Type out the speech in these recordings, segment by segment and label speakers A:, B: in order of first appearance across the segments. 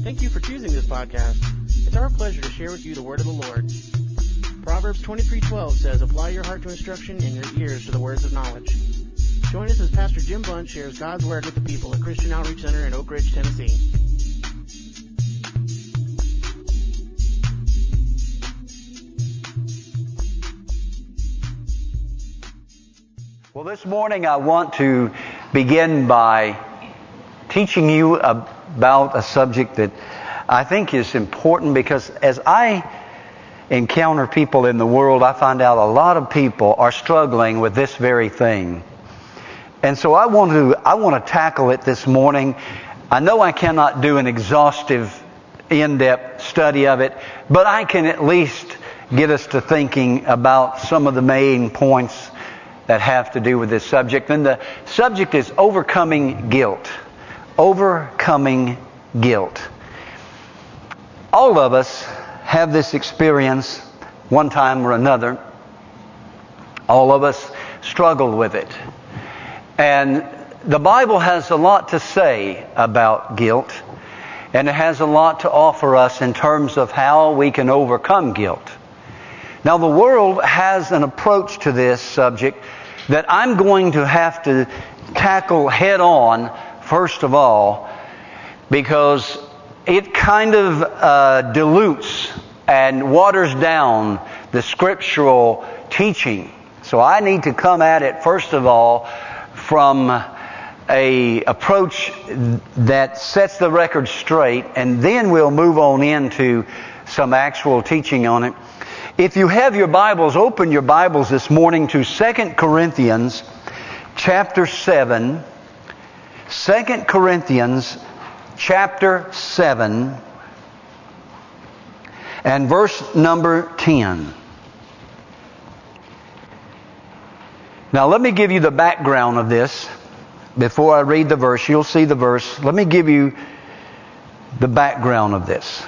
A: Thank you for choosing this podcast. It's our pleasure to share with you the word of the Lord. Proverbs 23:12 says, "Apply your heart to instruction and your ears to the words of knowledge." Join us as Pastor Jim Bunch shares God's word with the people at Christian Outreach Center in Oak Ridge, Tennessee.
B: Well, this morning I want to begin by teaching you about a subject that I think is important, because as I encounter people in the world, I find out a lot of people are struggling with this very thing. And so I want to tackle it this morning. I know I cannot do an exhaustive, in-depth study of it, but I can at least get us to thinking about some of the main points that have to do with this subject. And the subject is overcoming guilt. Overcoming guilt. All of us have this experience one time or another. All of us struggle with it. And the Bible has a lot to say about guilt, and it has a lot to offer us in terms of how we can overcome guilt. Now, the world has an approach to this subject that I'm going to have to tackle head on, first of all, because it kind of dilutes and waters down the scriptural teaching. So I need to come at it, first of all, from an approach that sets the record straight, and then we'll move on into some actual teaching on it. If you have your Bibles, open your Bibles this morning to 2 Corinthians chapter 7. 2 Corinthians chapter 7 and verse number 10. Now let me give you the background of this. Before I read the verse, you'll see the verse. Let me give you the background of this.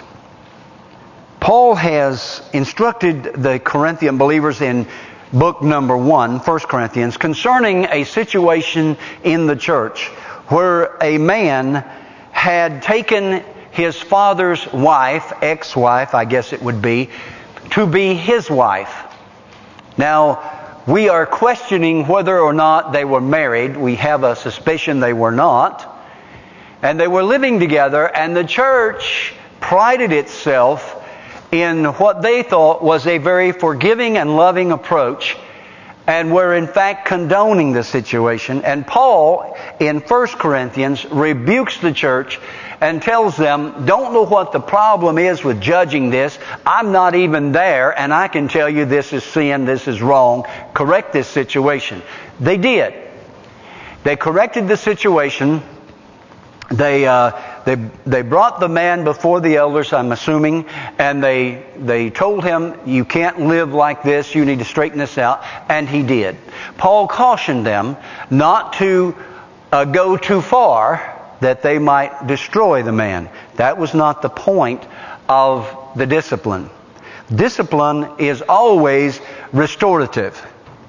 B: Paul has instructed the Corinthian believers in book number 1, 1 Corinthians, concerning a situation in the church where a man had taken his father's wife, ex-wife, I guess it would be, to be his wife. Now, we are questioning whether or not they were married. We have a suspicion they were not. And they were living together, and the church prided itself in what they thought was a very forgiving and loving approach, and were in fact condoning the situation. And Paul, in 1 Corinthians, rebukes the church and tells them, don't know what the problem is with judging this. I'm not even there, and I can tell you this is sin, this is wrong. Correct this situation. They did. They corrected the situation. They brought the man before the elders, I'm assuming, and they told him, you can't live like this, you need to straighten this out, and he did. Paul cautioned them not to go too far, that they might destroy the man. That was not the point of the discipline. Discipline is always restorative.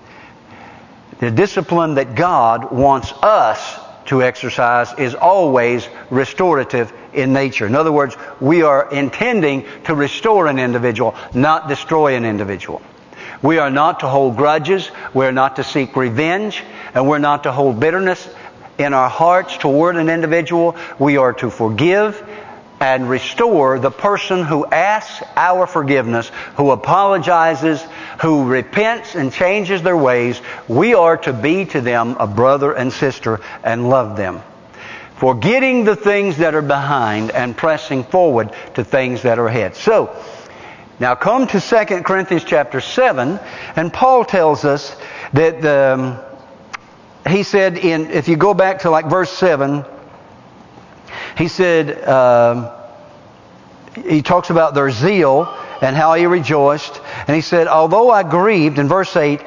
B: The discipline that God wants us to exercise is always restorative in nature. In other words, we are intending to restore an individual, not destroy an individual. We are not to hold grudges, we're not to seek revenge, and we're not to hold bitterness in our hearts toward an individual. We are to forgive and restore the person who asks our forgiveness, who apologizes, who repents and changes their ways. We are to be to them a brother and sister and love them, forgetting the things that are behind and pressing forward to things that are ahead. So, now come to 2 Corinthians chapter 7, and Paul tells us that he said, if you go back to like verse 7, he said, he talks about their zeal and how he rejoiced. And he said, although I grieved, in verse 8,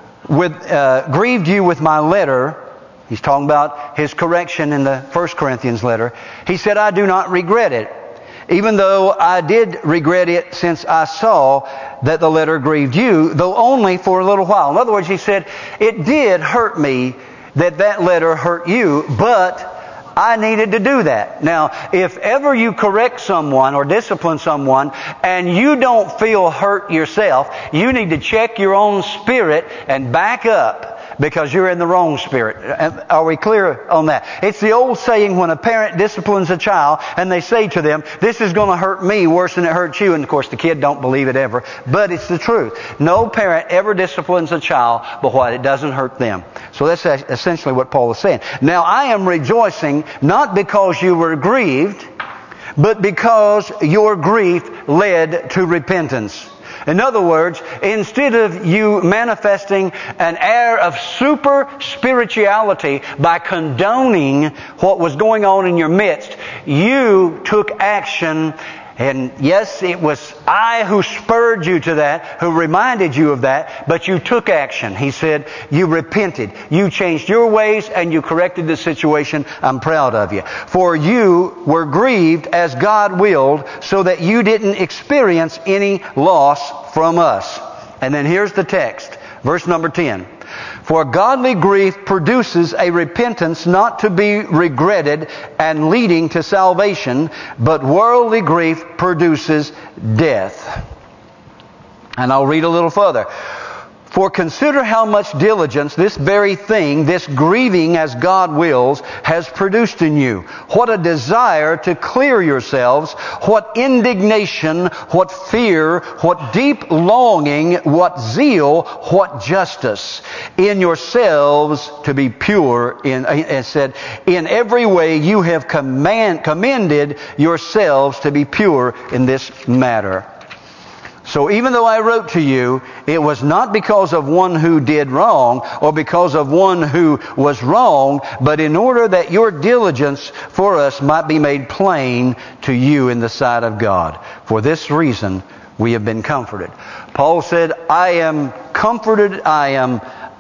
B: grieved you with my letter. He's talking about his correction in the 1 Corinthians letter. He said, I do not regret it, even though I did regret it since I saw that the letter grieved you, though only for a little while. In other words, he said, it did hurt me that letter hurt you, but I needed to do that. Now, if ever you correct someone or discipline someone and you don't feel hurt yourself, you need to check your own spirit and back up, because you're in the wrong spirit. Are we clear on that? It's the old saying when a parent disciplines a child and they say to them, this is going to hurt me worse than it hurts you. And of course the kid don't believe it ever. But it's the truth. No parent ever disciplines a child but what it doesn't hurt them. So that's essentially what Paul is saying. Now I am rejoicing not because you were grieved, but because your grief led to repentance. In other words, instead of you manifesting an air of super spirituality by condoning what was going on in your midst, you took action. And yes, it was I who spurred you to that, who reminded you of that, but you took action. He said, you repented. You changed your ways and you corrected the situation. I'm proud of you. For you were grieved as God willed, so that you didn't experience any loss from us. And then here's the text, verse number 10. For godly grief produces a repentance not to be regretted and leading to salvation, but worldly grief produces death. And I'll read a little further. For consider how much diligence this very thing, this grieving as God wills, has produced in you. What a desire to clear yourselves, what indignation, what fear, what deep longing, what zeal, what justice. In yourselves to be pure, it said, in every way you have commended yourselves to be pure in this matter. So even though I wrote to you, it was not because of one who did wrong or because of one who was wrong, but in order that your diligence for us might be made plain to you in the sight of God. For this reason we have been comforted. Paul said, I am comforted, I'm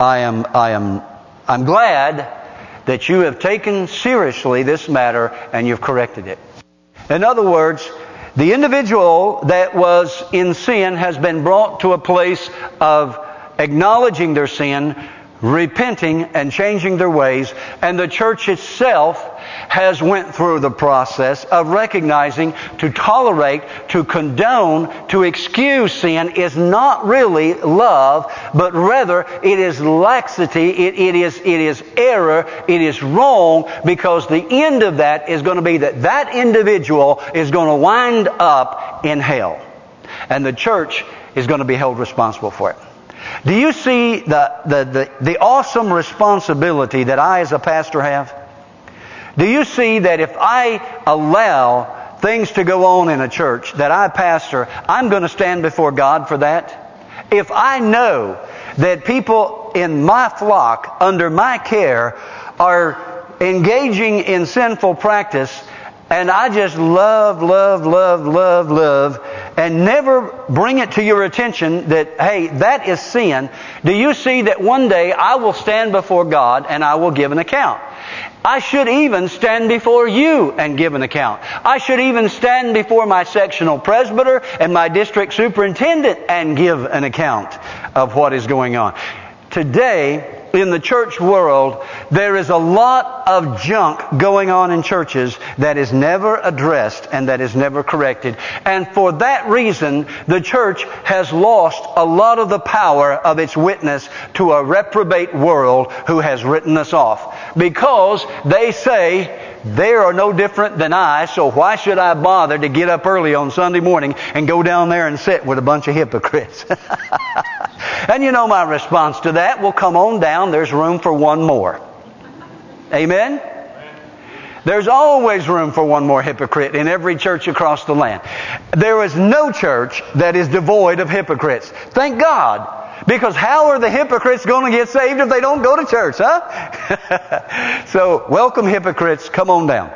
B: glad that you have taken seriously this matter and you've corrected it. In other words, the individual that was in sin has been brought to a place of acknowledging their sin, repenting and changing their ways, and the church itself has went through the process of recognizing to tolerate, to condone, to excuse sin is not really love, but rather it is laxity, it is error, it is wrong, because the end of that is going to be that individual is going to wind up in hell. And the church is going to be held responsible for it. Do you see the awesome responsibility that I as a pastor have? Do you see that if I allow things to go on in a church that I pastor, I'm going to stand before God for that? If I know that people in my flock, under my care, are engaging in sinful practice, and I just love, and never bring it to your attention that, hey, that is sin. Do you see that one day I will stand before God and I will give an account? I should even stand before you and give an account. I should even stand before my sectional presbyter and my district superintendent and give an account of what is going on. Today, in the church world, there is a lot of junk going on in churches that is never addressed and that is never corrected. And for that reason, the church has lost a lot of the power of its witness to a reprobate world who has written us off. Because they say, they are no different than I, so why should I bother to get up early on Sunday morning and go down there and sit with a bunch of hypocrites? And you know my response to that? Well, come on down. There's room for one more. Amen? There's always room for one more hypocrite in every church across the land. There is no church that is devoid of hypocrites. Thank God. Because how are the hypocrites going to get saved if they don't go to church, huh? So, welcome hypocrites. Come on down.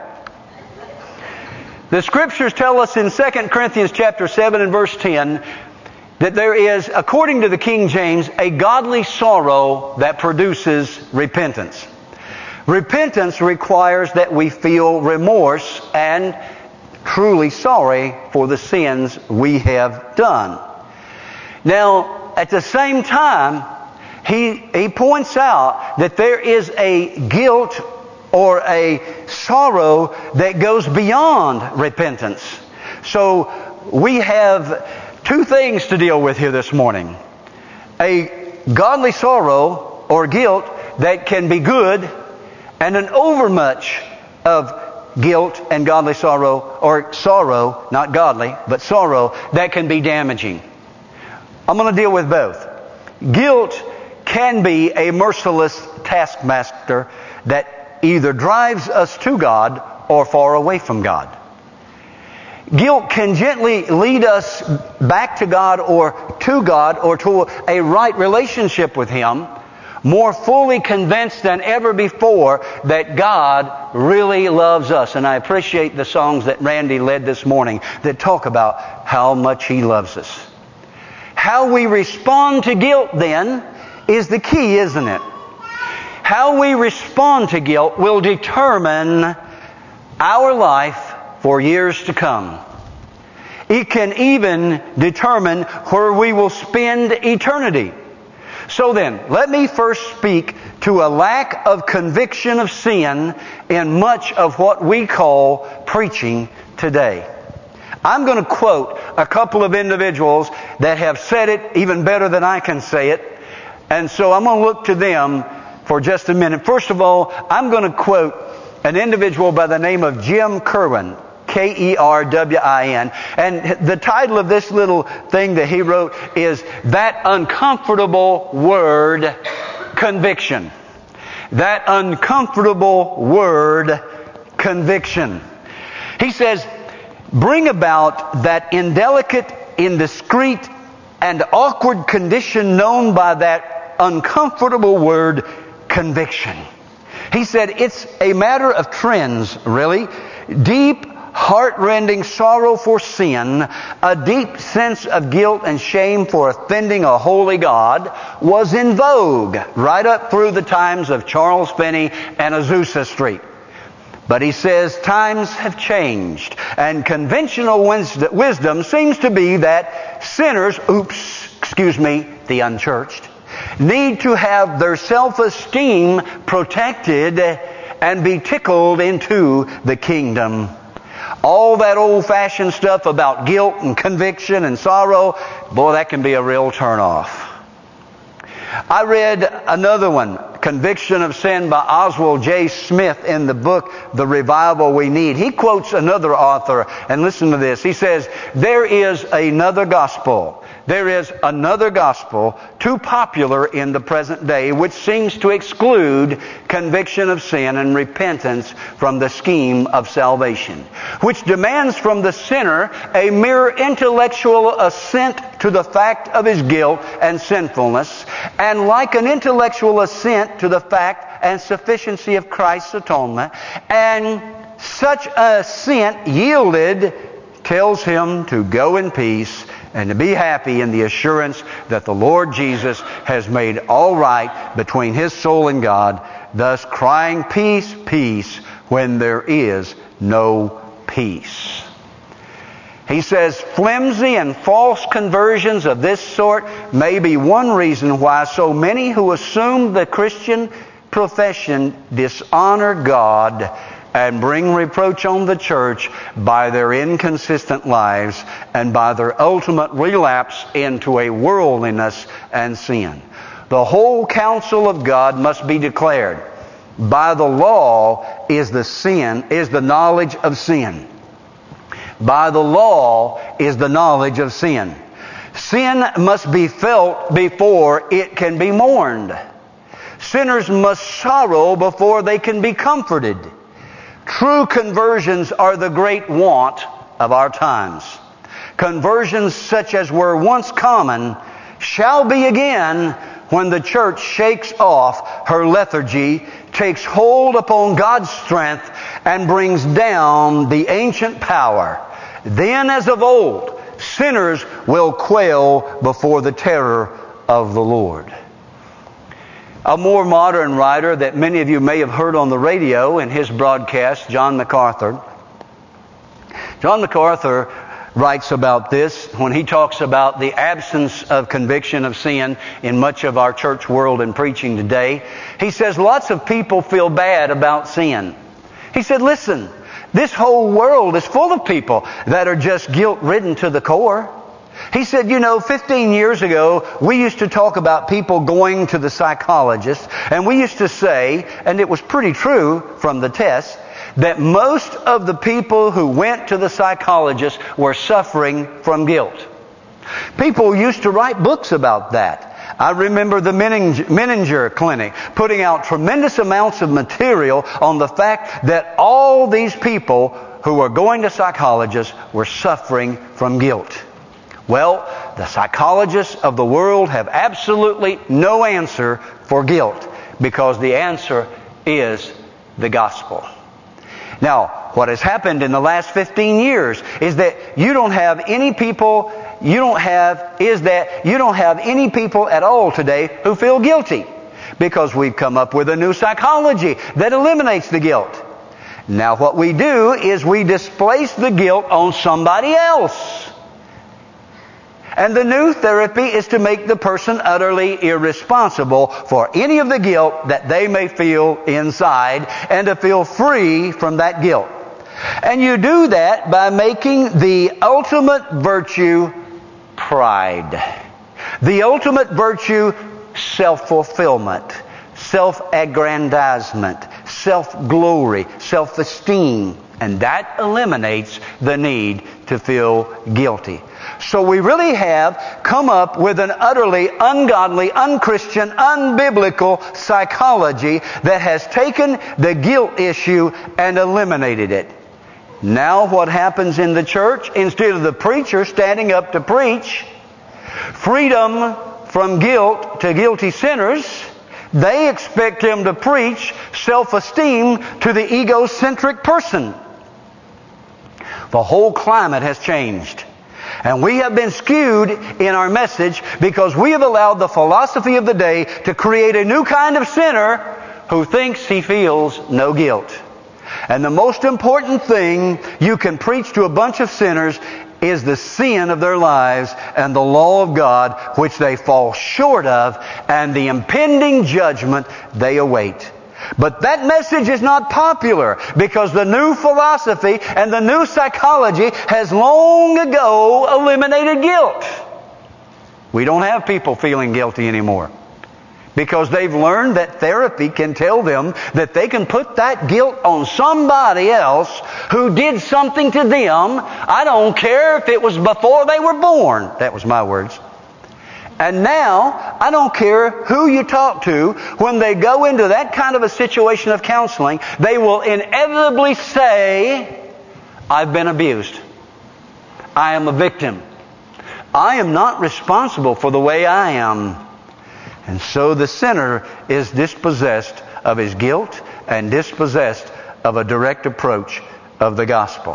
B: The Scriptures tell us in 2 Corinthians chapter 7 and verse 10 that there is, according to the King James, a godly sorrow that produces repentance. Repentance requires that we feel remorse and truly sorry for the sins we have done. Now, at the same time, he points out that there is a guilt or a sorrow that goes beyond repentance. So we have two things to deal with here this morning. A godly sorrow or guilt that can be good, and an overmuch of guilt and godly sorrow, or sorrow, not godly, but sorrow, that can be damaging. I'm going to deal with both. Guilt can be a merciless taskmaster that either drives us to God or far away from God. Guilt can gently lead us back to God or to a right relationship with Him, more fully convinced than ever before that God really loves us. And I appreciate the songs that Randy led this morning that talk about how much He loves us. How we respond to guilt, then, is the key, isn't it? How we respond to guilt will determine our life for years to come. It can even determine where we will spend eternity. So then, let me first speak to a lack of conviction of sin in much of what we call preaching today. I'm going to quote a couple of individuals that have said it even better than I can say it. And so I'm going to look to them for just a minute. First of all, I'm going to quote an individual by the name of Jim Kerwin. Kerwin. And the title of this little thing that he wrote is That Uncomfortable Word, Conviction. That uncomfortable word, conviction. He says, bring about that indelicate, indiscreet, and awkward condition known by that uncomfortable word, conviction. He said, it's a matter of trends, really. Deep, heart-rending sorrow for sin, a deep sense of guilt and shame for offending a holy God was in vogue right up through the times of Charles Finney and Azusa Street. But he says times have changed, and conventional wisdom seems to be that sinners, the unchurched, need to have their self-esteem protected and be tickled into the kingdom. All that old-fashioned stuff about guilt and conviction and sorrow, boy, that can be a real turn-off. I read another one, Conviction of Sin by Oswald J. Smith in the book, The Revival We Need. He quotes another author, and listen to this. He says, there is another gospel. There is another gospel too popular in the present day, which seems to exclude conviction of sin and repentance from the scheme of salvation, which demands from the sinner a mere intellectual assent to the fact of his guilt and sinfulness, and like an intellectual assent to the fact and sufficiency of Christ's atonement, and such assent yielded tells him to go in peace and to be happy in the assurance that the Lord Jesus has made all right between his soul and God, thus crying, peace, peace, when there is no peace. He says, flimsy and false conversions of this sort may be one reason why so many who assume the Christian profession dishonor God and bring reproach on the church by their inconsistent lives and by their ultimate relapse into a worldliness and sin. The whole counsel of God must be declared. By the law is the knowledge of sin. By the law is the knowledge of sin. Sin must be felt before it can be mourned. Sinners must sorrow before they can be comforted. True conversions are the great want of our times. Conversions such as were once common shall be again when the church shakes off her lethargy, takes hold upon God's strength, and brings down the ancient power. Then, as of old, sinners will quail before the terror of the Lord. A more modern writer that many of you may have heard on the radio in his broadcast, John MacArthur. John MacArthur writes about this when he talks about the absence of conviction of sin in much of our church world and preaching today. He says lots of people feel bad about sin. He said, listen, this whole world is full of people that are just guilt-ridden to the core. He said, 15 years ago, we used to talk about people going to the psychologist, and we used to say, and it was pretty true from the test, that most of the people who went to the psychologist were suffering from guilt. People used to write books about that. I remember the Menninger Clinic putting out tremendous amounts of material on the fact that all these people who were going to psychologists were suffering from guilt. Well, the psychologists of the world have absolutely no answer for guilt, because the answer is the gospel. Now, what has happened in the last 15 years is that you don't have any people at all today who feel guilty, because we've come up with a new psychology that eliminates the guilt. Now what we do is we displace the guilt on somebody else. And the new therapy is to make the person utterly irresponsible for any of the guilt that they may feel inside, and to feel free from that guilt. And you do that by making the ultimate virtue pride. The ultimate virtue self-fulfillment, self-aggrandizement, self-glory, self-esteem. And that eliminates the need to feel guilty. So we really have come up with an utterly ungodly, unchristian, unbiblical psychology that has taken the guilt issue and eliminated it. Now what happens in the church, instead of the preacher standing up to preach freedom from guilt to guilty sinners, they expect him to preach self-esteem to the egocentric person. The whole climate has changed. And we have been skewed in our message because we have allowed the philosophy of the day to create a new kind of sinner who thinks he feels no guilt. And the most important thing you can preach to a bunch of sinners is the sin of their lives and the law of God, which they fall short of, and the impending judgment they await. But that message is not popular because the new philosophy and the new psychology has long ago eliminated guilt. We don't have people feeling guilty anymore because they've learned that therapy can tell them that they can put that guilt on somebody else who did something to them. I don't care if it was before they were born. That was my words. And now, I don't care who you talk to, when they go into that kind of a situation of counseling, they will inevitably say, I've been abused. I am a victim. I am not responsible for the way I am. And so the sinner is dispossessed of his guilt and dispossessed of a direct approach of the gospel.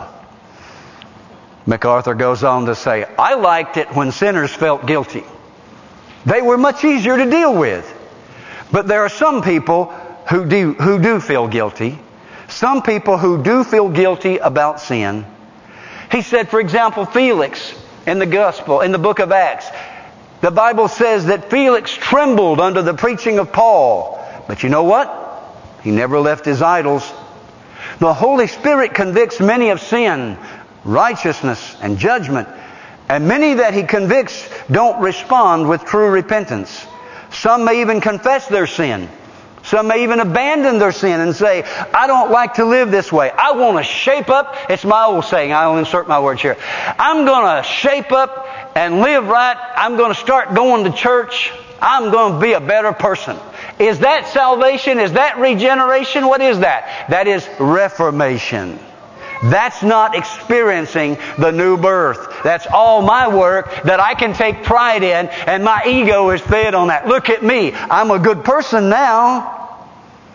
B: MacArthur goes on to say, I liked it when sinners felt guilty. They were much easier to deal with. But there are some people who do feel guilty. Some people who do feel guilty about sin. He said, for example, Felix in the Gospel, in the book of Acts, the Bible says that Felix trembled under the preaching of Paul. But you know what? He never left his idols. The Holy Spirit convicts many of sin, righteousness, and judgment. And many that He convicts don't respond with true repentance. Some may even confess their sin. Some may even abandon their sin and say, I don't like to live this way. I want to shape up. It's my old saying. I'll insert my words here. I'm going to shape up and live right. I'm going to start going to church. I'm going to be a better person. Is that salvation? Is that regeneration? What is that? That is reformation. That's not experiencing the new birth. That's all my work that I can take pride in, and my ego is fed on that. Look at me. I'm a good person now.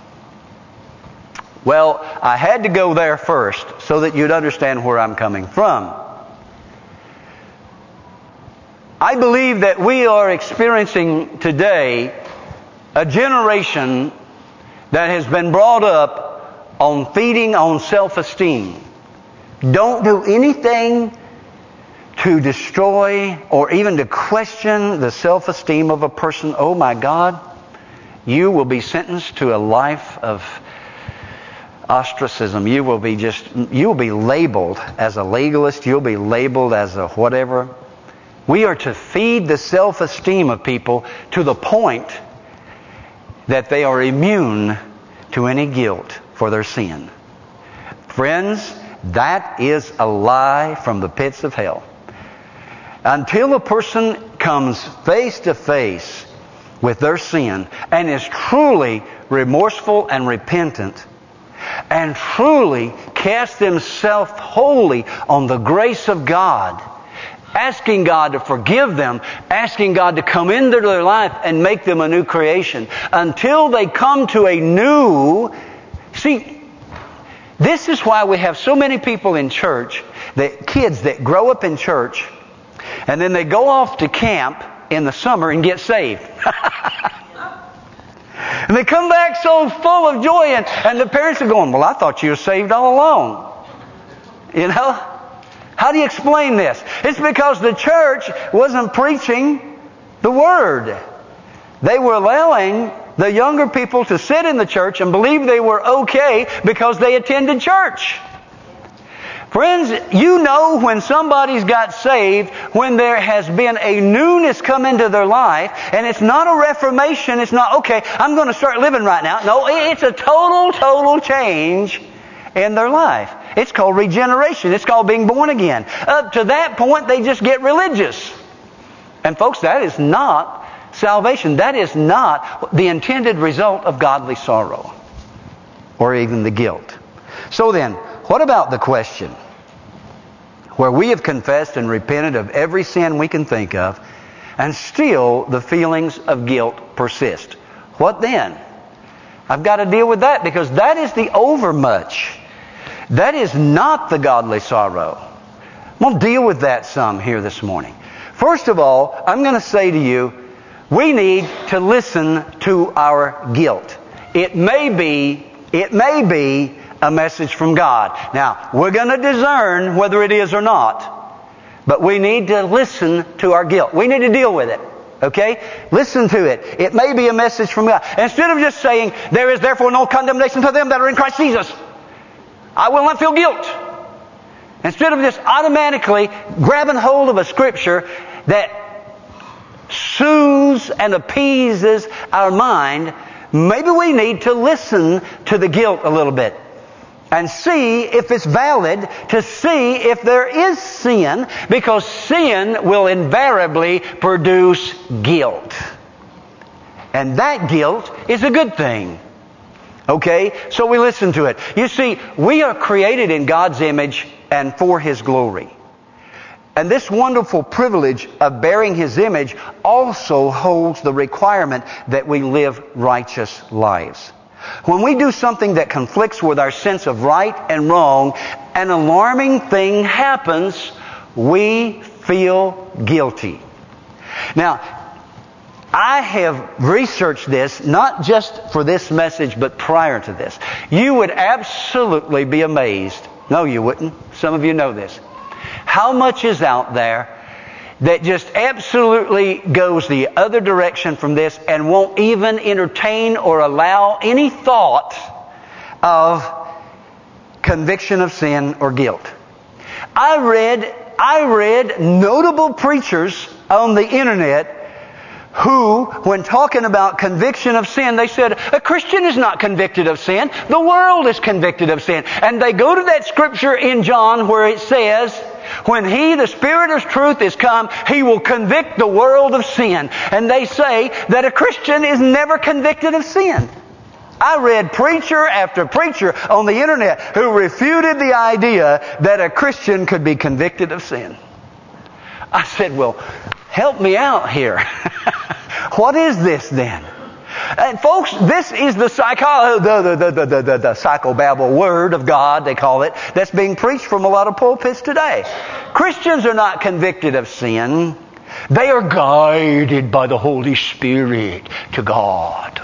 B: Well, I had to go there first so that you'd understand where I'm coming from. I believe that we are experiencing today a generation that has been brought up on feeding on self-esteem. Don't do anything to destroy or even to question the self-esteem of a person, oh my God, you will be sentenced to a life of ostracism. You will be labeled as a legalist. You'll be labeled as a whatever. We are to feed the self-esteem of people to the point that they are immune to any guilt for their sin. Friends, that is a lie from the pits of hell. Until a person comes face to face with their sin and is truly remorseful and repentant and truly casts themselves wholly on the grace of God, asking God to forgive them, asking God to come into their life and make them a new creation. Until they come to a new... See, this is why we have so many people in church, kids that grow up in church, and then they go off to camp in the summer and get saved. And they come back so full of joy, and the parents are going, well, I thought you were saved all along. You know? How do you explain this? It's because the church wasn't preaching the Word. They were allowing the younger people to sit in the church and believe they were okay because they attended church. Friends, you know when somebody's got saved, when there has been a newness come into their life, and it's not a reformation, it's not, okay, I'm going to start living right now. No, it's a total change in their life. It's called regeneration. It's called being born again. Up to that point, they just get religious. And folks, that is not salvation. That is not the intended result of godly sorrow or even the guilt. So then, what about the question? Where we have confessed and repented of every sin we can think of, and still the feelings of guilt persist. What then? I've got to deal with that, because that is the overmuch. That is not the godly sorrow. I'm going to deal with that some here this morning. First of all, I'm going to say to you, we need to listen to our guilt. It may be a message from God. Now, we're going to discern whether it is or not. But we need to listen to our guilt. We need to deal with it. Okay? Listen to it. It may be a message from God. Instead of just saying, there is therefore no condemnation to them that are in Christ Jesus, I will not feel guilt. Instead of just automatically grabbing hold of a scripture that soothes and appeases our mind, maybe we need to listen to the guilt a little bit and see if it's valid, to see if there is sin, because sin will invariably produce guilt. And that guilt is a good thing. Okay? So we listen to it. You see, we are created in God's image and for His glory. And this wonderful privilege of bearing His image also holds the requirement that we live righteous lives. When we do something that conflicts with our sense of right and wrong, an alarming thing happens. We feel guilty. Now, I have researched this, not just for this message, but prior to this. You would absolutely be amazed. No, you wouldn't. Some of you know this. How much is out there that just absolutely goes the other direction from this and won't even entertain or allow any thought of conviction of sin or guilt? I read notable preachers on the internet who, when talking about conviction of sin, they said, a Christian is not convicted of sin. The world is convicted of sin. And they go to that scripture in John where it says, when He, the Spirit of truth, is come, He will convict the world of sin. And they say that a Christian is never convicted of sin. I read preacher after preacher on the internet who refuted the idea that a Christian could be convicted of sin. I said, well, help me out here. What is this then? And folks, this is the psychobabble word of God, they call it, that's being preached from a lot of pulpits today. Christians are not convicted of sin. They are guided by the Holy Spirit to God.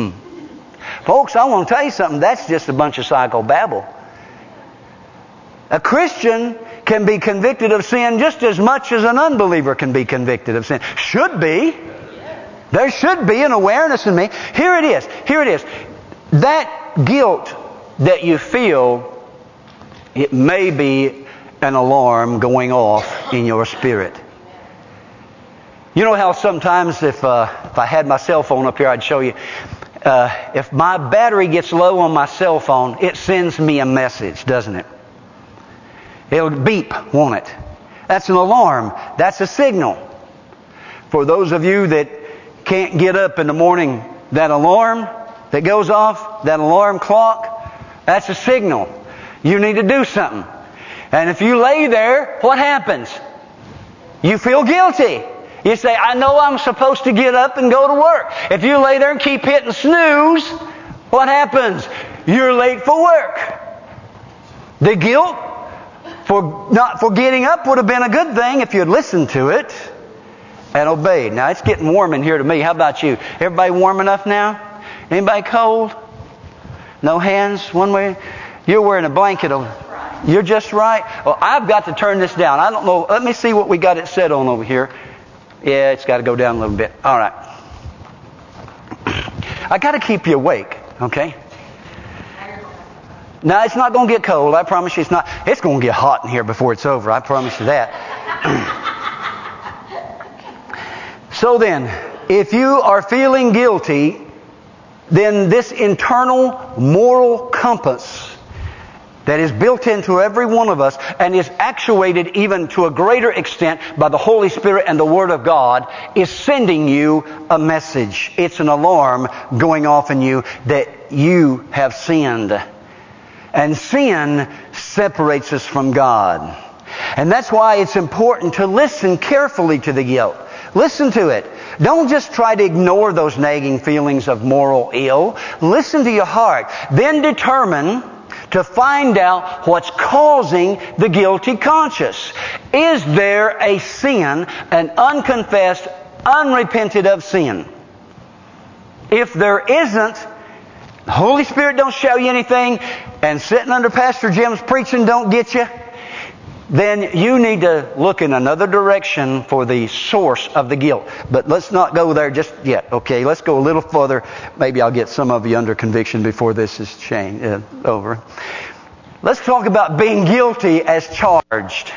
B: Folks, I want to tell you something. That's just a bunch of psychobabble. A Christian can be convicted of sin just as much as an unbeliever can be convicted of sin. Should be. There should be an awareness in me. Here it is. Here it is. That guilt that you feel, it may be an alarm going off in your spirit. You know how sometimes if I had my cell phone up here, I'd show you. If my battery gets low on my cell phone, it sends me a message, doesn't it? It'll beep, won't it? That's an alarm. That's a signal. For those of you that can't get up in the morning, that alarm that goes off, that alarm clock, that's a signal. You need to do something. And if you lay there, what happens? You feel guilty. You say, I know I'm supposed to get up and go to work. If you lay there and keep hitting snooze, what happens? You're late for work. The guilt for getting up would have been a good thing if you had listened to it and obeyed. Now, it's getting warm in here to me. How about you? Everybody warm enough now? Anybody cold? No hands one way? You're wearing a blanket over. You're just right. Well, I've got to turn this down. I don't know. Let me see what we got it set on over here. Yeah, it's got to go down a little bit. All right. I got to keep you awake, okay? Now, it's not going to get cold. I promise you it's not. It's going to get hot in here before it's over. I promise you that. So then, if you are feeling guilty, then this internal moral compass that is built into every one of us and is actuated even to a greater extent by the Holy Spirit and the Word of God is sending you a message. It's an alarm going off in you that you have sinned. And sin separates us from God. And that's why it's important to listen carefully to the guilt. Listen to it. Don't just try to ignore those nagging feelings of moral ill. Listen to your heart. Then determine to find out what's causing the guilty conscience. Is there a sin, an unconfessed, unrepented of sin? If there isn't, the Holy Spirit don't show you anything, and sitting under Pastor Jim's preaching don't get you, then you need to look in another direction for the source of the guilt. But let's not go there just yet, okay? Let's go a little further. Maybe I'll get some of you under conviction before this is over. Let's talk about being guilty as charged.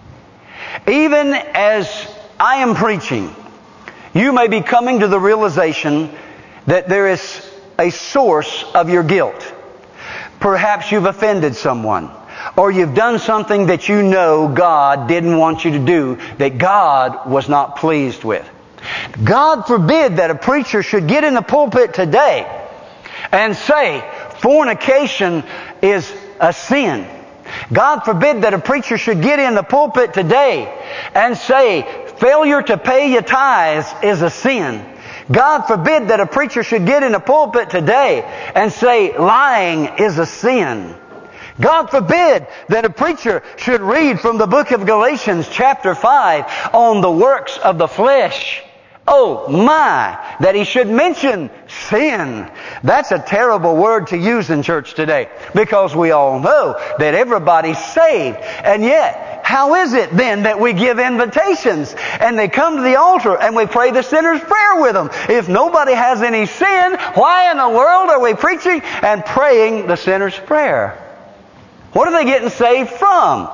B: Even as I am preaching, you may be coming to the realization that there is a source of your guilt. Perhaps you've offended someone. Or you've done something that you know God didn't want you to do, that God was not pleased with. God forbid that a preacher should get in the pulpit today and say fornication is a sin. God forbid that a preacher should get in the pulpit today and say failure to pay your tithes is a sin. God forbid that a preacher should get in the pulpit today and say lying is a sin. God forbid that a preacher should read from the book of Galatians chapter 5 on the works of the flesh. Oh my, that he should mention sin. That's a terrible word to use in church today, because we all know that everybody's saved. And yet, how is it then that we give invitations and they come to the altar and we pray the sinner's prayer with them? If nobody has any sin, why in the world are we preaching and praying the sinner's prayer? What are they getting saved from?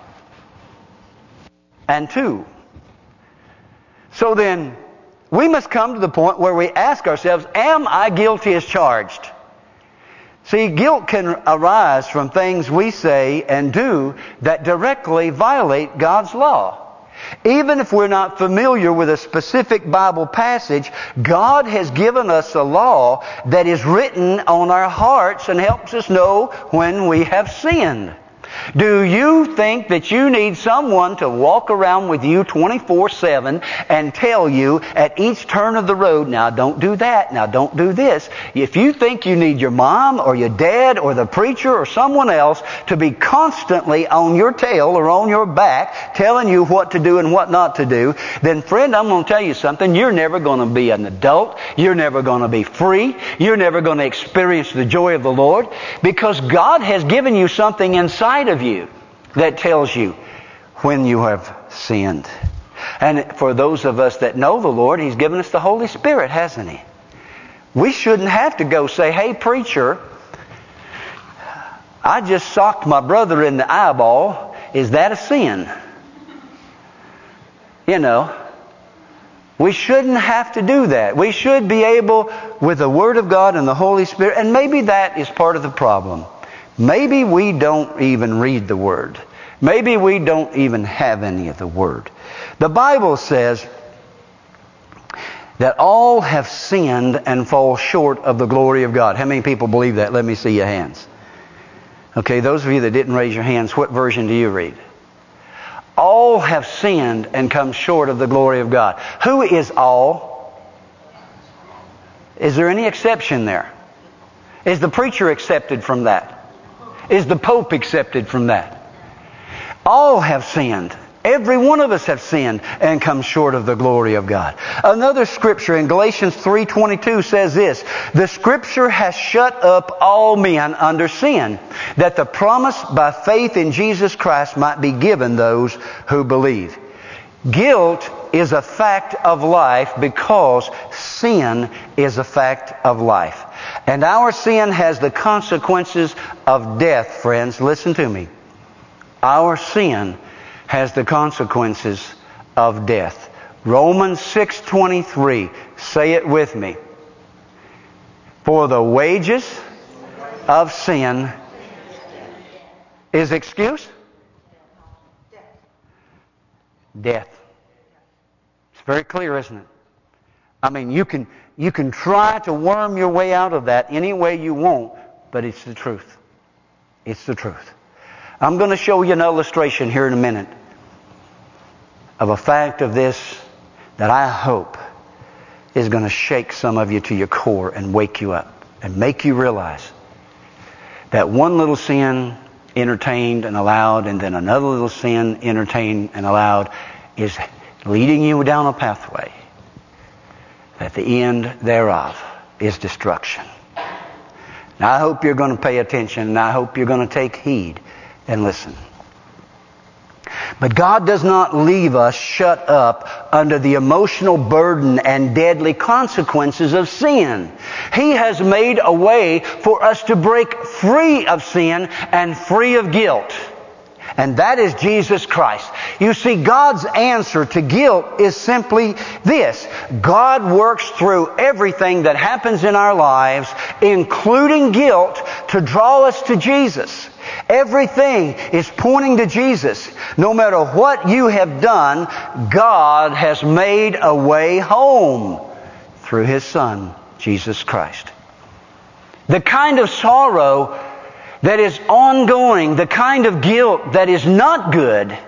B: And to. So then, we must come to the point where we ask ourselves, am I guilty as charged? See, guilt can arise from things we say and do that directly violate God's law. Even if we're not familiar with a specific Bible passage, God has given us a law that is written on our hearts and helps us know when we have sinned. Do you think that you need someone to walk around with you 24/7 and tell you at each turn of the road, now don't do that, now don't do this? If you think you need your mom or your dad or the preacher or someone else to be constantly on your tail or on your back telling you what to do and what not to do, then friend, I'm going to tell you something. You're never going to be an adult. You're never going to be free. You're never going to experience the joy of the Lord, because God has given you something inside of you. that tells you when you have sinned. And for those of us that know the Lord, He's given us the Holy Spirit, hasn't He? We shouldn't have to go say, hey, preacher, I just socked my brother in the eyeball. Is that a sin? You know, we shouldn't have to do that. We should be able, with the Word of God and the Holy Spirit, and maybe that is part of the problem. Maybe we don't even read the Word. Maybe we don't even have any of the Word. The Bible says that all have sinned and fall short of the glory of God. How many people believe that? Let me see your hands. Okay, those of you that didn't raise your hands, what version do you read? All have sinned and come short of the glory of God. Who is all? Is there any exception there? Is the preacher accepted from that? Is the Pope accepted from that? All have sinned. Every one of us have sinned and come short of the glory of God. Another scripture in Galatians 3:22 says this, the Scripture has shut up all men under sin, that the promise by faith in Jesus Christ might be given those who believe. Guilt is a fact of life because sin is a fact of life. And our sin has the consequences of death, friends. Listen to me. Our sin has the consequences of death. Romans 6:23. Say it with me. For the wages of sin is excuse? Death. It's very clear, isn't it? I mean, you can try to worm your way out of that any way you want, but it's the truth. It's the truth. I'm going to show you an illustration here in a minute of a fact of this that I hope is going to shake some of you to your core and wake you up and make you realize that one little sin entertained and allowed and then another little sin entertained and allowed is leading you down a pathway that the end thereof is destruction. Now I hope you're going to pay attention and I hope you're going to take heed and listen. But God does not leave us shut up under the emotional burden and deadly consequences of sin. He has made a way for us to break free of sin and free of guilt. And that is Jesus Christ. You see, God's answer to guilt is simply this. God works through everything that happens in our lives, including guilt, to draw us to Jesus. Everything is pointing to Jesus. No matter what you have done, God has made a way home through His Son, Jesus Christ. The kind of sorrow that is ongoing, the kind of guilt that is not good,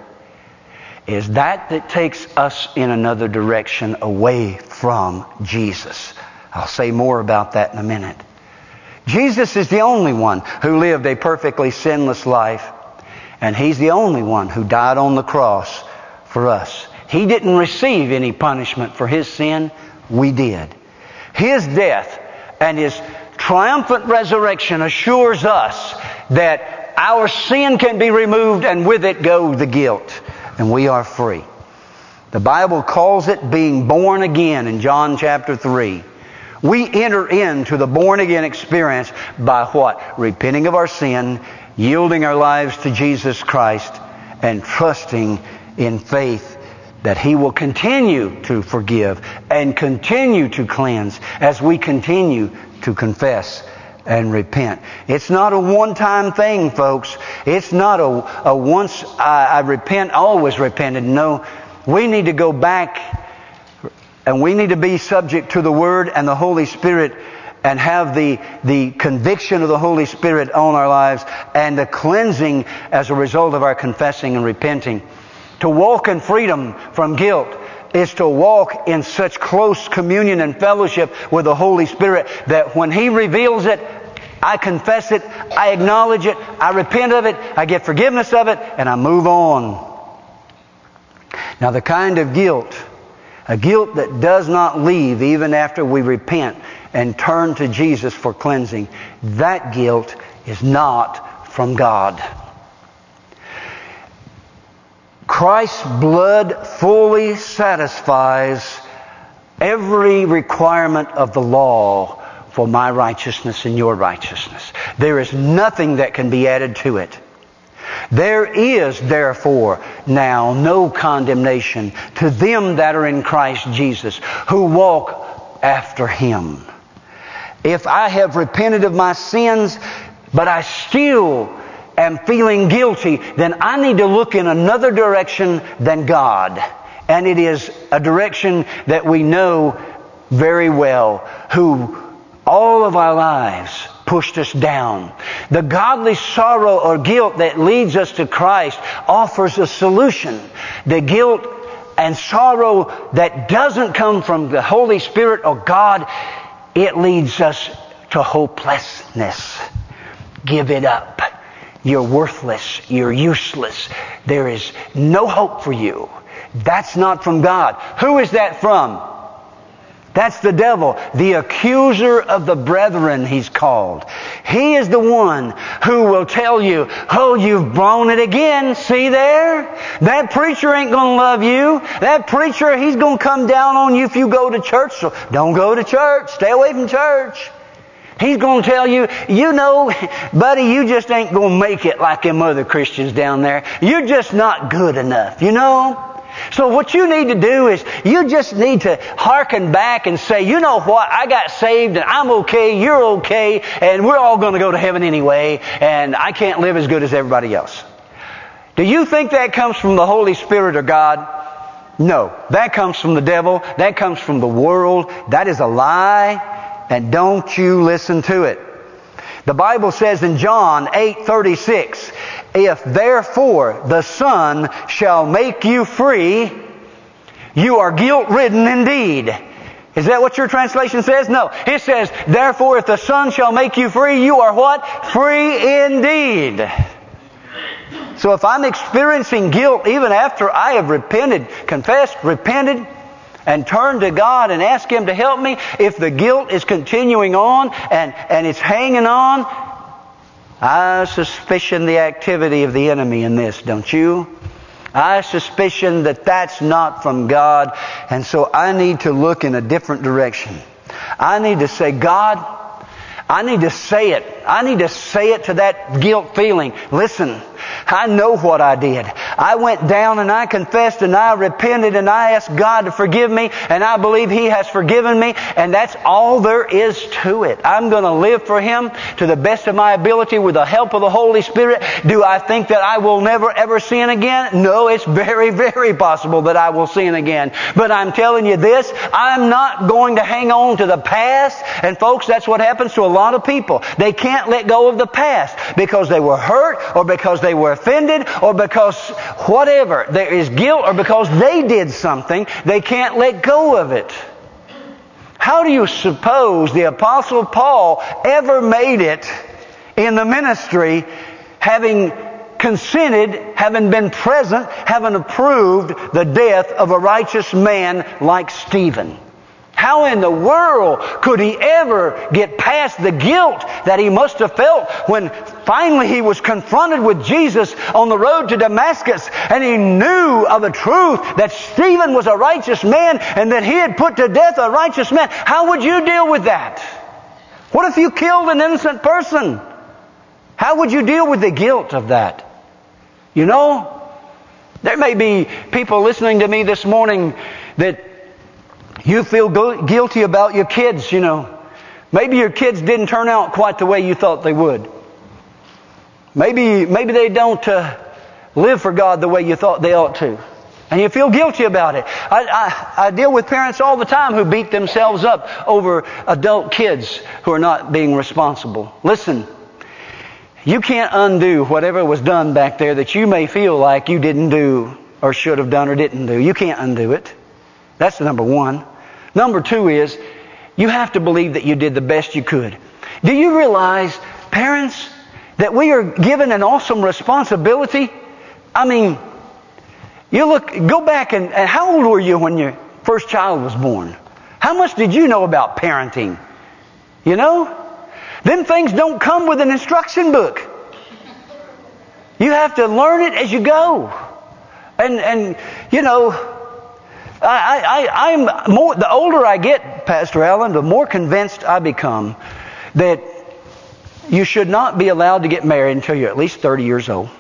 B: is that takes us in another direction away from Jesus. I'll say more about that in a minute. Jesus is the only one who lived a perfectly sinless life, and He's the only one who died on the cross for us. He didn't receive any punishment for His sin. We did. His death and His triumphant resurrection assures us that our sin can be removed and with it go the guilt, and we are free. The Bible calls it being born again in John chapter 3. We enter into the born again experience by what? Repenting of our sin, yielding our lives to Jesus Christ, and trusting in faith that He will continue to forgive and continue to cleanse as we continue to confess and repent. It's not a one-time thing, folks. It's not a once I repent, always repented. No, we need to go back and we need to be subject to the Word and the Holy Spirit and have the conviction of the Holy Spirit on our lives and the cleansing as a result of our confessing and repenting. To walk in freedom from guilt is to walk in such close communion and fellowship with the Holy Spirit that when He reveals it, I confess it, I acknowledge it, I repent of it, I get forgiveness of it, and I move on. Now the kind of guilt, a guilt that does not leave even after we repent and turn to Jesus for cleansing, that guilt is not from God. Christ's blood fully satisfies every requirement of the law for my righteousness and your righteousness. There is nothing that can be added to it. There is, therefore, now no condemnation to them that are in Christ Jesus, who walk after Him. If I have repented of my sins, but I still am feeling guilty, then I need to look in another direction than God. And it is a direction that we know very well, who all of our lives pushed us down. The godly sorrow or guilt that leads us to Christ offers a solution. The guilt and sorrow that doesn't come from the Holy Spirit or God, it leads us to hopelessness. Give it up. You're worthless. You're useless. There is no hope for you. That's not from God. Who is that from? That's the devil. The accuser of the brethren, he's called. He is the one who will tell you, oh, you've blown it again. See there? That preacher ain't going to love you. That preacher, he's going to come down on you if you go to church. So don't go to church. Stay away from church. He's going to tell you, you know, buddy, you just ain't going to make it like them other Christians down there. You're just not good enough, you know? So what you need to do is you just need to hearken back and say, you know what, I got saved and I'm okay, you're okay, and we're all going to go to heaven anyway, and I can't live as good as everybody else. Do you think that comes from the Holy Spirit or God? No. That comes from the devil. That comes from the world. That is a lie, and don't you listen to it. The Bible says in John 8:36, if therefore the Son shall make you free, you are guilt-ridden indeed. Is that what your translation says? No. It says, therefore if the Son shall make you free, you are what? Free indeed. So if I'm experiencing guilt even after I have repented, confessed, repented, and turn to God and ask Him to help me, if the guilt is continuing on and it's hanging on, I suspicion the activity of the enemy in this, don't you? I suspicion that that's not from God, and so I need to look in a different direction. I need to say, God, I need to say it. I need to say it to that guilt feeling. Listen, I know what I did. I went down and I confessed and I repented and I asked God to forgive me, and I believe He has forgiven me, and that's all there is to it. I'm going to live for Him to the best of my ability with the help of the Holy Spirit. Do I think that I will never ever sin again? No, it's very, very possible that I will sin again. But I'm telling you this, I'm not going to hang on to the past. And folks, that's what happens to a lot of people. They can't let go of the past because they were hurt, or because they were offended, or because whatever. There is guilt, or because they did something. They can't let go of it. How do you suppose the Apostle Paul ever made it in the ministry, having consented, having been present, having approved the death of a righteous man like Stephen? How in the world could he ever get past the guilt that he must have felt when finally he was confronted with Jesus on the road to Damascus, and he knew of the truth that Stephen was a righteous man and that he had put to death a righteous man? How would you deal with that? What if you killed an innocent person? How would you deal with the guilt of that? You know, there may be people listening to me this morning that you feel guilty about your kids, you know. Maybe your kids didn't turn out quite the way you thought they would. Maybe they don't live for God the way you thought they ought to. And you feel guilty about it. I deal with parents all the time who beat themselves up over adult kids who are not being responsible. Listen, you can't undo whatever was done back there that you may feel like you didn't do or should have done or didn't do. You can't undo it. That's number one. Number two is, you have to believe that you did the best you could. Do you realize, parents, that we are given an awesome responsibility? I mean, go back and how old were you when your first child was born? How much did you know about parenting? You know? Them things don't come with an instruction book. You have to learn it as you go. And you know, I'm more, the older I get, Pastor Allen, the more convinced I become that you should not be allowed to get married until you're at least 30 years old.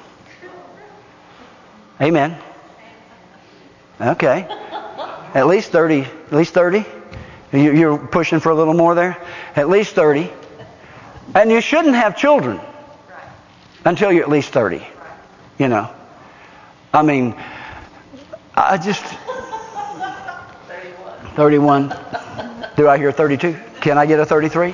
B: Amen. Okay. At least 30. At least 30? You're pushing for a little more there? At least 30. And you shouldn't have children until you're at least 30. You know. I mean, I just... 31. Do I hear 32? Can I get a 33?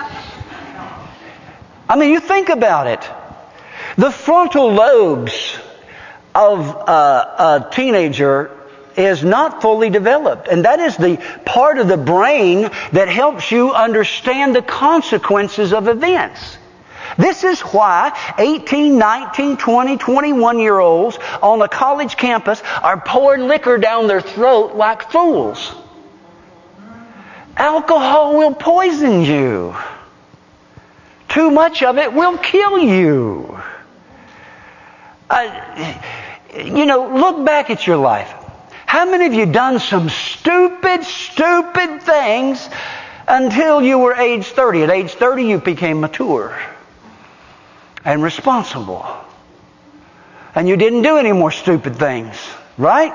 B: I mean, you think about it. The frontal lobes of a teenager is not fully developed. And that is the part of the brain that helps you understand the consequences of events. This is why 18, 19, 20, 21-year-olds on a college campus are pouring liquor down their throat like fools. Alcohol will poison you. Too much of it will kill you. You know, look back at your life. How many of you done some stupid things until you were age 30? At age 30, you became mature and responsible. And you didn't do any more stupid things, right?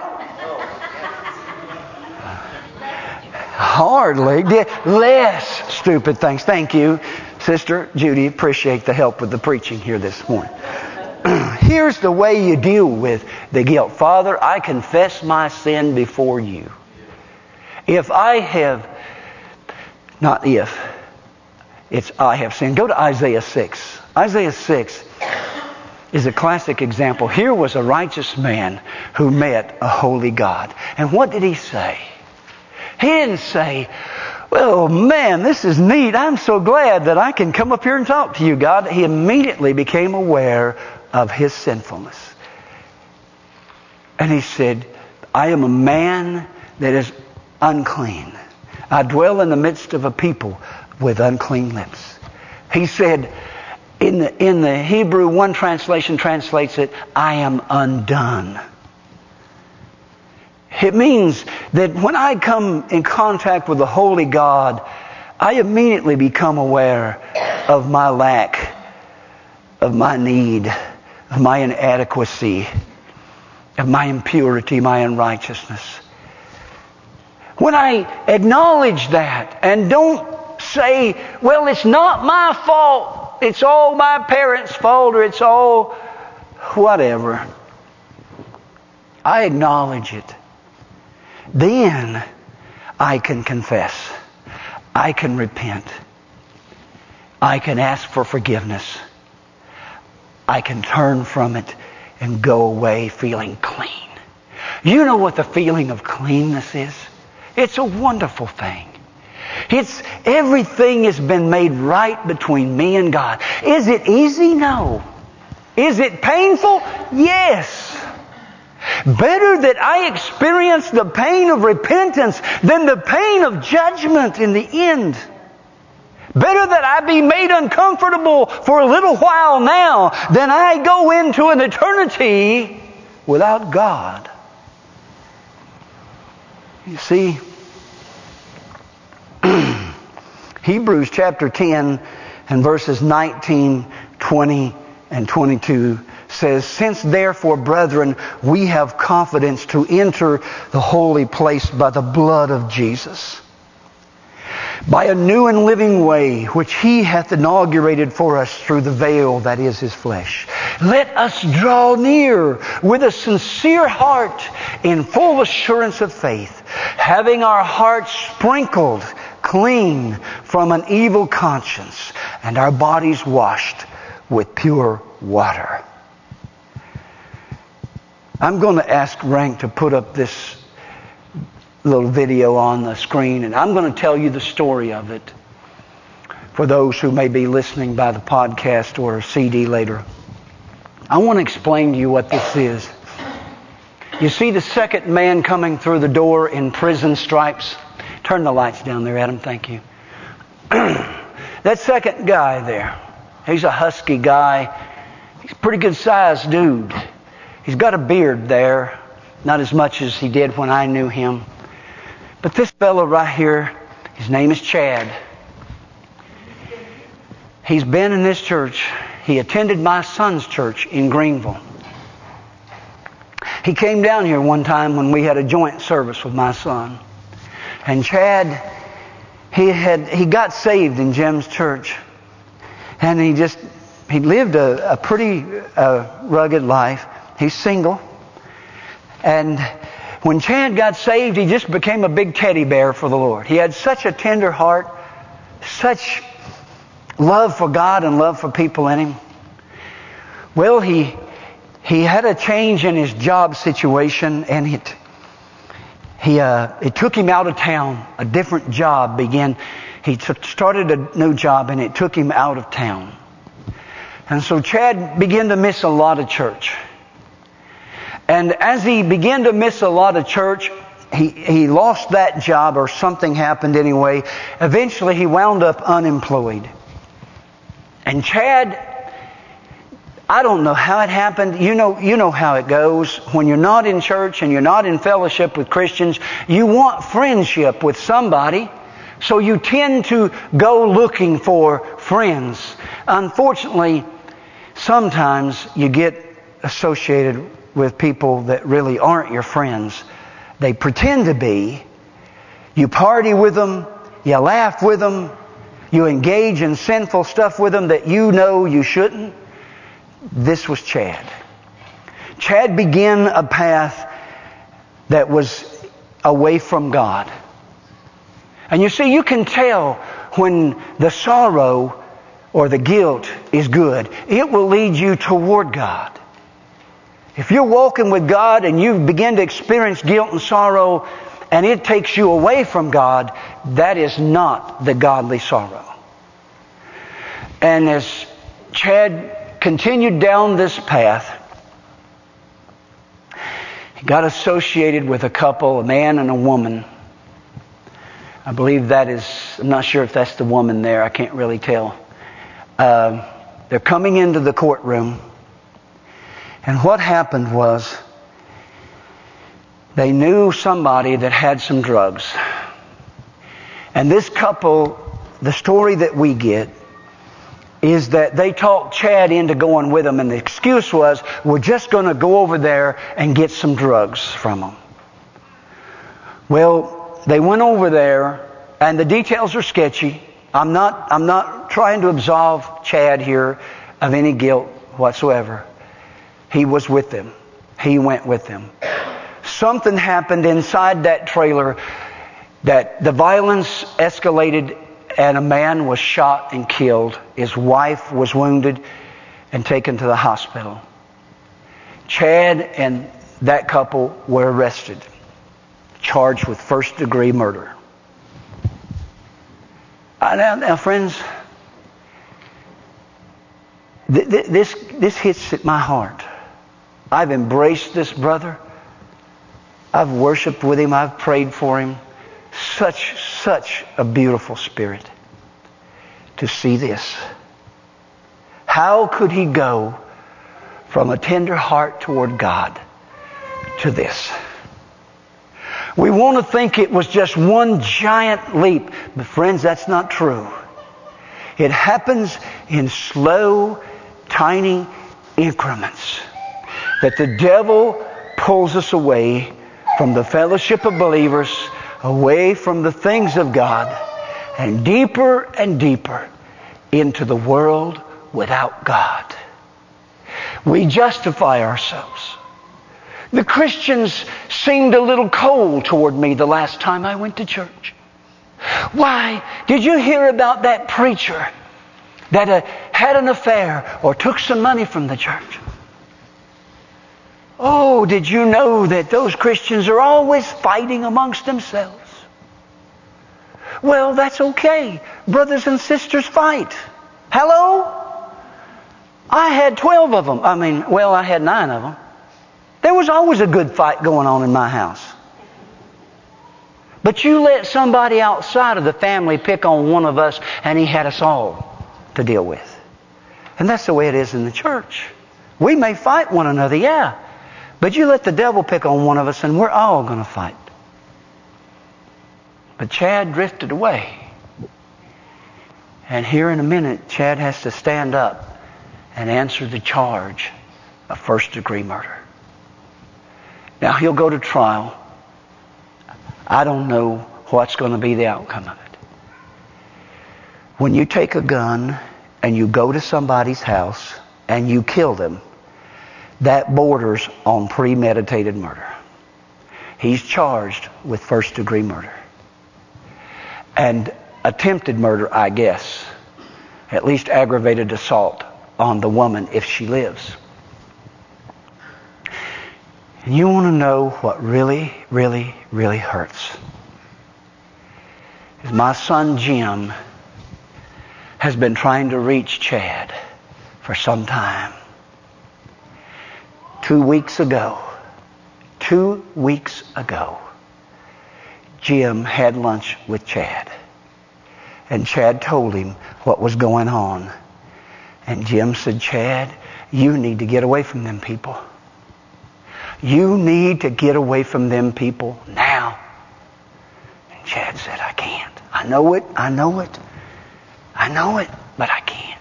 B: Hardly. Less stupid things. Thank you, Sister Judy. Appreciate the help with the preaching here this morning. Here's the way you deal with the guilt. Father, I confess my sin before you. If I have, not if, it's I have sinned. Go to Isaiah 6. Isaiah 6 is a classic example. Here was a righteous man who met a holy God. And what did he say? He didn't say, well, man, this is neat. I'm so glad that I can come up here and talk to you, God. He immediately became aware of his sinfulness. And he said, I am a man that is unclean. I dwell in the midst of a people with unclean lips. He said, in the Hebrew, one translation translates it, I am undone. It means that when I come in contact with the Holy God, I immediately become aware of my lack, of my need, of my inadequacy, of my impurity, my unrighteousness. When I acknowledge that and don't say, well, it's not my fault, it's all my parents' fault, or it's all whatever. I acknowledge it. Then I can confess. I can repent. I can ask for forgiveness. I can turn from it and go away feeling clean. You know what the feeling of cleanness is? It's a wonderful thing. It's everything has been made right between me and God. Is it easy? No. Is it painful? Yes. Better that I experience the pain of repentance than the pain of judgment in the end. Better that I be made uncomfortable for a little while now than I go into an eternity without God. You see, Hebrews chapter 10 and verses 19, 20, and 22 says, since therefore, brethren, we have confidence to enter the holy place by the blood of Jesus, by a new and living way, which He hath inaugurated for us through the veil that is His flesh. Let us draw near with a sincere heart in full assurance of faith, having our hearts sprinkled clean from an evil conscience and our bodies washed with pure water. I'm going to ask Rank to put up this little video on the screen, and I'm going to tell you the story of it for those who may be listening by the podcast or CD later. I want to explain to you what this is. You see the second man coming through the door in prison stripes? Turn the lights down there, Adam. Thank you. That second guy there, he's a husky guy. He's a pretty good sized dude. He's got a beard there. not as much as he did when I knew him. But this fellow right here, his name is Chad. He's been in this church. He attended my son's church in Greenville. He came down here one time when we had a joint service with my son. And Chad, he got saved in Jim's church. And he lived a pretty rugged life. He's single. And when Chad got saved, he just became a big teddy bear for the Lord. He had such a tender heart, such love for God and love for people in him. Well, he had a change in his job situation, and it took him out of town. A different job began. He started a new job, and it took him out of town. And so Chad began to miss a lot of church. And as he began to miss a lot of church, he lost that job, or something happened anyway. Eventually, he wound up unemployed. And Chad, I don't know how it happened. You know how it goes. When you're not in church and you're not in fellowship with Christians, you want friendship with somebody. So you tend to go looking for friends. Unfortunately, sometimes you get associated with people that really aren't your friends. They pretend to be. You party with them. You laugh with them. You engage in sinful stuff with them that you know you shouldn't. This was Chad. Chad began a path that was away from God. And you see, you can tell when the sorrow or the guilt is good. It will lead you toward God. If you're walking with God and you begin to experience guilt and sorrow and it takes you away from God, that is not the godly sorrow. And as Chad continued down this path, he got associated with a couple, a man and a woman. I believe that is, I'm not sure if that's the woman there, I can't really tell. They're coming into the courtroom. And what happened was, they knew somebody that had some drugs. And this couple, the story that we get, is that they talked Chad into going with them. And the excuse was, we're just going to go over there and get some drugs from them. Well, they went over there, and the details are sketchy. I'm not trying to absolve Chad here of any guilt whatsoever. He was with them. He went with them. Something happened inside that trailer that the violence escalated, and a man was shot and killed. His wife was wounded and taken to the hospital. Chad and that couple were arrested, charged with first-degree murder. Now, friends, this hits at my heart. I've embraced this brother. I've worshiped with him. I've prayed for him. Such a beautiful spirit to see this. How could he go from a tender heart toward God to this? We want to think it was just one giant leap. But friends, that's not true. It happens in slow, tiny increments. That the devil pulls us away from the fellowship of believers, away from the things of God, and deeper into the world without God. We justify ourselves. The Christians seemed a little cold toward me the last time I went to church. Why? Did you hear about that preacher that had an affair or took some money from the church? Oh, did you know that those Christians are always fighting amongst themselves? Well, that's okay. Brothers and sisters fight. Hello? I had 12 of them. I had 9 of them. There was always a good fight going on in my house. But you let somebody outside of the family pick on one of us, and he had us all to deal with. And that's the way it is in the church. We may fight one another, yeah. But you let the devil pick on one of us and we're all going to fight. But Chad drifted away. And here in a minute, Chad has to stand up and answer the charge of first-degree murder. Now, he'll go to trial. I don't know what's going to be the outcome of it. When you take a gun and you go to somebody's house and you kill them, that borders on premeditated murder. He's charged with first-degree murder. And attempted murder, I guess. At least aggravated assault on the woman if she lives. And you want to know what really, really, really hurts? Is my son Jim has been trying to reach Chad for some time. 2 weeks ago, Jim had lunch with Chad. And Chad told him what was going on. And Jim said, Chad, you need to get away from them people. You need to get away from them people now. And Chad said, I can't. I know it, but I can't.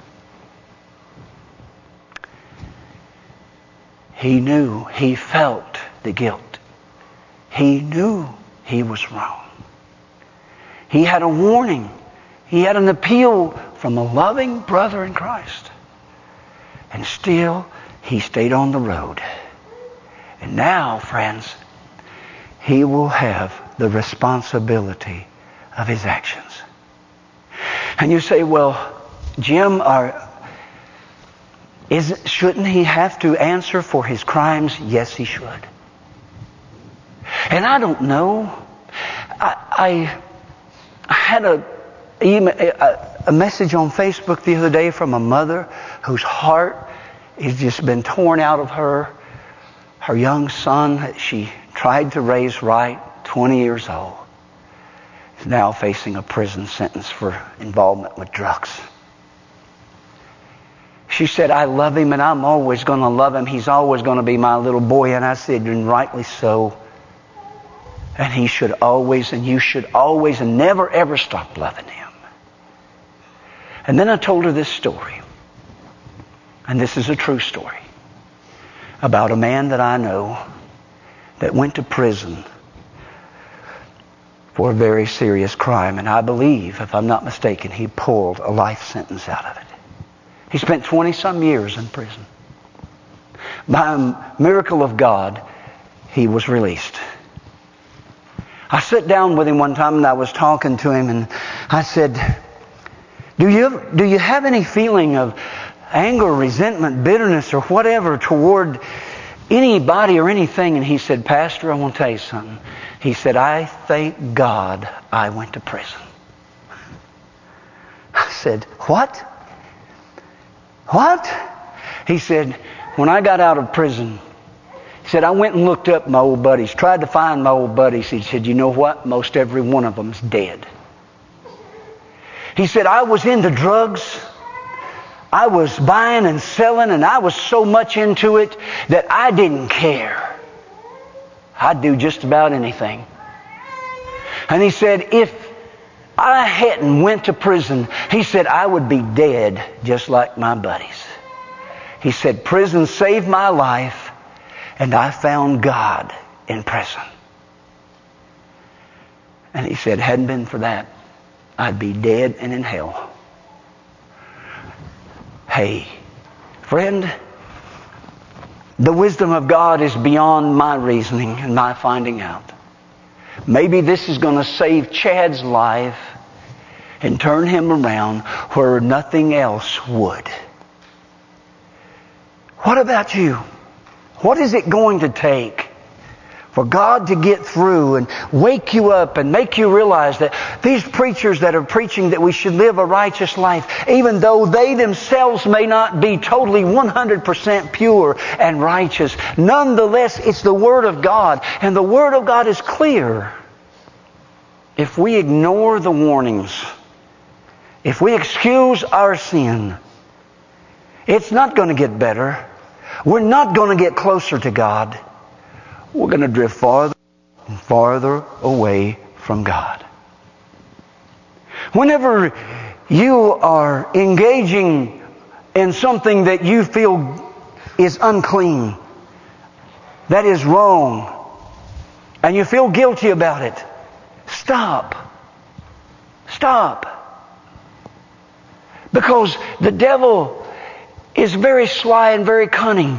B: He knew, he felt the guilt. He knew he was wrong. He had a warning. He had an appeal from a loving brother in Christ. And still, he stayed on the road. And now, friends, he will have the responsibility of his actions. And you say, well, Jim, shouldn't he have to answer for his crimes? Yes, he should. And I don't know. I had a message on Facebook the other day from a mother whose heart has just been torn out of her. Her young son that she tried to raise right, 20 years old, is now facing a prison sentence for involvement with drugs. She said, I love him and I'm always going to love him. He's always going to be my little boy. And I said, and rightly so. And he should always, and you should always, and never ever stop loving him. And then I told her this story. And this is a true story. About a man that I know that went to prison for a very serious crime. And I believe, if I'm not mistaken, he pulled a life sentence out of it. He spent 20-some years in prison. By a miracle of God, he was released. I sat down with him one time and I was talking to him and I said, do you have any feeling of anger, resentment, bitterness, or whatever toward anybody or anything? And he said, Pastor, I want to tell you something. He said, I thank God I went to prison. I said, what? What? He said, when I got out of prison, he said, I went and looked up my old buddies, tried to find my old buddies. He said, you know what? Most every one of them's dead. He said, I was into drugs. I was buying and selling, and I was so much into it that I didn't care. I'd do just about anything. And he said, if I hadn't went to prison, he said, I would be dead just like my buddies. He said, prison saved my life, and I found God in prison. And he said, hadn't been for that, I'd be dead and in hell. Hey, friend, the wisdom of God is beyond my reasoning and my finding out. Maybe this is going to save Chad's life and turn him around where nothing else would. What about you? What is it going to take for God to get through and wake you up and make you realize that these preachers that are preaching that we should live a righteous life, even though they themselves may not be totally 100% pure and righteous, nonetheless it's the Word of God, and the Word of God is clear. If we ignore the warnings, if we excuse our sin, it's not going to get better. We're not going to get closer to God. We're going to drift farther and farther away from God. Whenever you are engaging in something that you feel is unclean, that is wrong, and you feel guilty about it, stop. Stop. Because the devil is very sly and very cunning.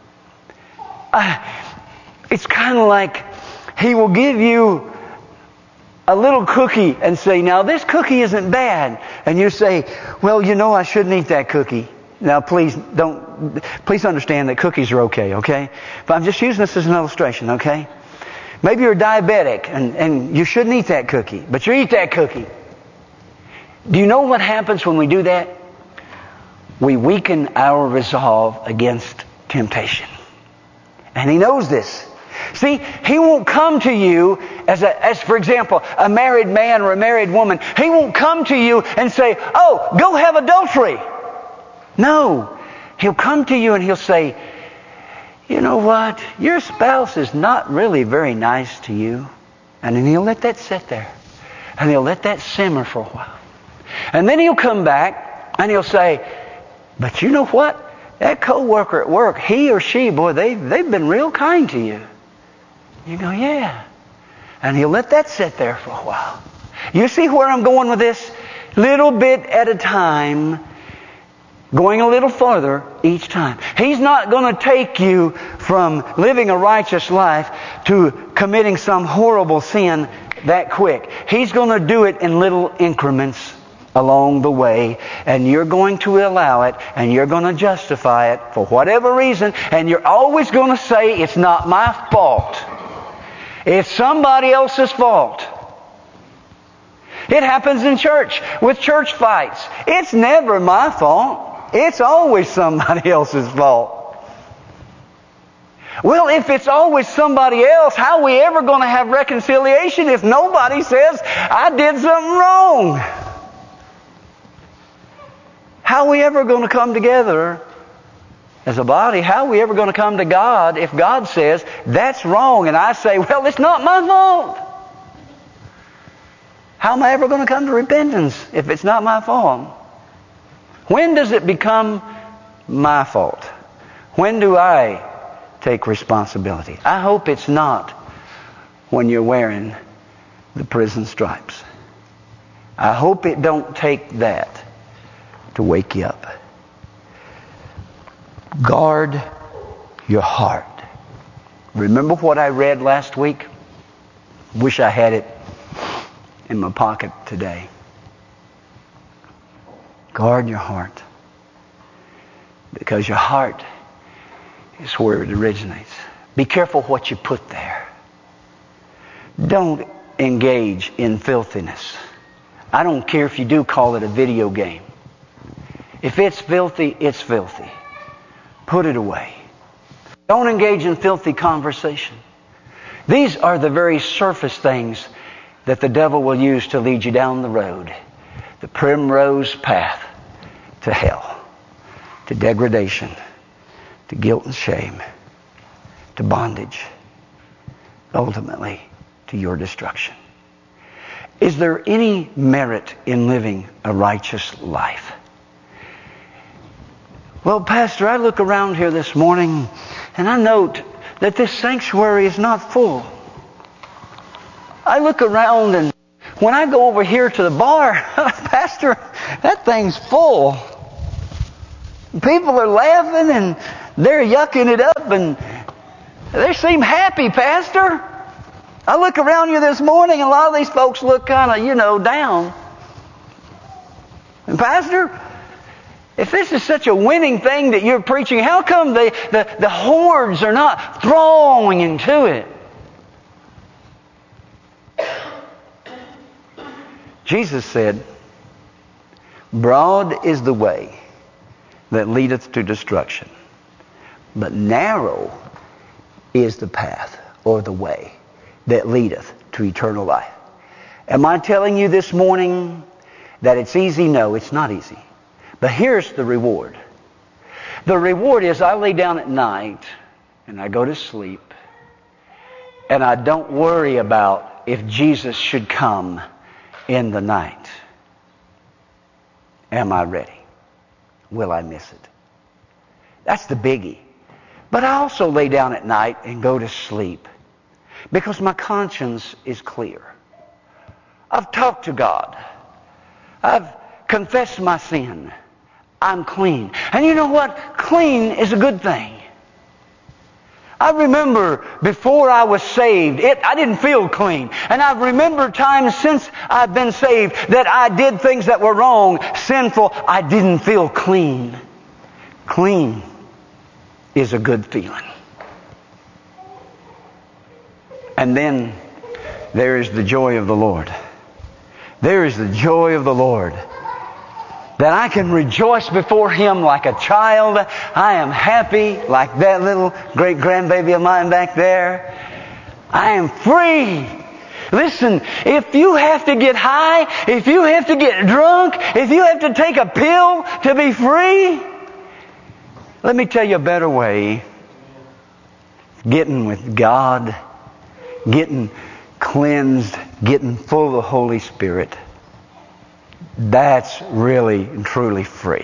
B: It's kind of like he will give you a little cookie and say, now this cookie isn't bad. And you say, well, you know I shouldn't eat that cookie. Now please understand that cookies are okay? But I'm just using this as an illustration, okay? Maybe you're diabetic and you shouldn't eat that cookie, but you eat that cookie. Do you know what happens when we do that? We weaken our resolve against temptation. And he knows this. See, he won't come to you as for example, a married man or a married woman. He won't come to you and say, oh, go have adultery. No. He'll come to you and he'll say, you know what? Your spouse is not really very nice to you. And then he'll let that sit there. And he'll let that simmer for a while. And then he'll come back and he'll say, but you know what? That coworker at work, he or she, boy, they've been real kind to you. You go, yeah. And he'll let that sit there for a while. You see where I'm going with this? Little bit at a time, going a little farther each time. He's not going to take you from living a righteous life to committing some horrible sin that quick. He's going to do it in little increments along the way, and you're going to allow it, and you're going to justify it for whatever reason, and you're always going to say, it's not my fault. It's somebody else's fault. It happens in church with church fights. It's never my fault. It's always somebody else's fault. Well, if it's always somebody else, how are we ever going to have reconciliation if nobody says, I did something wrong? How are we ever going to come together as a body? How are we ever going to come to God if God says, that's wrong, and I say, well, it's not my fault? How am I ever going to come to repentance if it's not my fault? When does it become my fault? When do I take responsibility? I hope it's not when you're wearing the prison stripes. I hope it don't take that to wake you up. Guard your heart. Remember what I read last week? Wish I had it in my pocket today. Guard your heart. Because your heart is where it originates. Be careful what you put there. Don't engage in filthiness. I don't care if you do call it a video game. If it's filthy, it's filthy. Put it away. Don't engage in filthy conversation. These are the very surface things that the devil will use to lead you down the road. The primrose path to hell, to degradation, to guilt and shame, to bondage, ultimately to your destruction. Is there any merit in living a righteous life? Well, Pastor, I look around here this morning and I note that this sanctuary is not full. I look around and when I go over here to the bar, Pastor, that thing's full. People are laughing and they're yucking it up and they seem happy, Pastor. I look around here this morning and a lot of these folks look kind of, down. And Pastor, if this is such a winning thing that you're preaching, how come the hordes are not thronging into it? Jesus said, broad is the way that leadeth to destruction, but narrow is the path or the way that leadeth to eternal life. Am I telling you this morning that it's easy? No, it's not easy. But here's the reward. The reward is I lay down at night and I go to sleep and I don't worry about if Jesus should come in the night. Am I ready? Will I miss it? That's the biggie. But I also lay down at night and go to sleep because my conscience is clear. I've talked to God. I've confessed my sin. I'm clean. And you know what? Clean is a good thing. I remember before I was saved, I didn't feel clean. And I remember times since I've been saved that I did things that were wrong, sinful. I didn't feel clean. Clean is a good feeling. And then there is the joy of the Lord. There is the joy of the Lord. That I can rejoice before Him like a child. I am happy like that little great-grandbaby of mine back there. I am free. Listen, if you have to get high, if you have to get drunk, if you have to take a pill to be free, let me tell you a better way. Getting with God, getting cleansed, getting full of the Holy Spirit. That's really and truly free.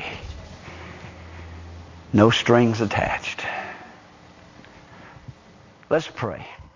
B: No strings attached. Let's pray.